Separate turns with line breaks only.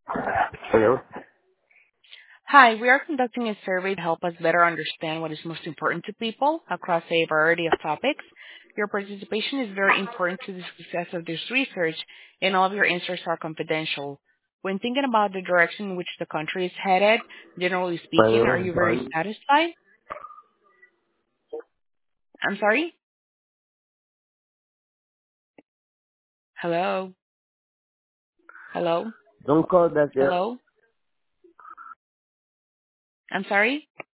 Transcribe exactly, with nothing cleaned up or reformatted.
Hello.
Hi, we are conducting a survey to help us better understand what is most important to people across a variety of topics. Your participation is very important to the success of this research, and all of your answers are confidential. When thinking about the direction in which the country is headed, generally
My
speaking,
name
are
is
you very
Bobby.
satisfied? I'm sorry? Hello? Hello?
Don't call back yet.
Hello? I'm sorry?